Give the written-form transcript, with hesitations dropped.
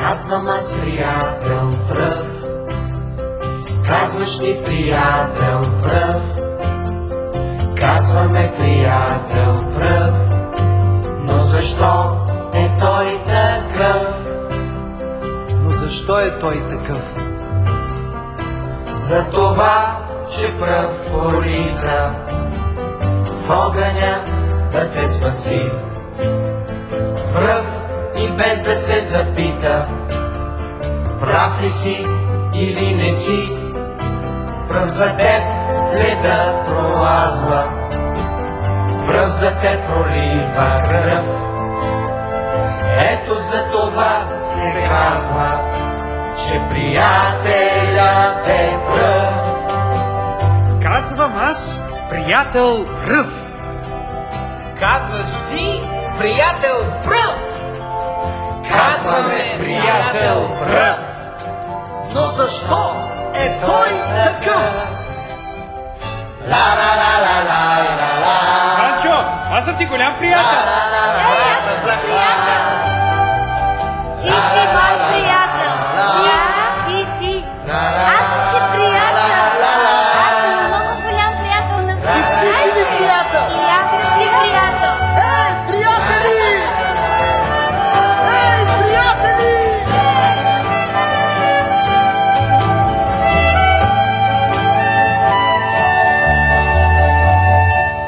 Казвам аз приятел пръв, казваш ти приятел пръв, казваме приятел пръв, но защо е той такъв? Но защо е той такъв? За това, че пръв по литра в огъня да те спаси. Пръв и без да се запита, прав ли си или не си, пръв за теб леда пролазва, пръв за теб пролива кръв. Ето за това се казва, че приятелят е пръв. Казвам аз, приятел пръв. Казваш ти, приятел пръв. Казваме приятел пръв, Но защо е той такъв? Ла-ла-ла-ла-ла-ла-ла. Панчо, аз съм ти голям приятел. Ла-ла-ла-ла-ла-ла-ла. Искай,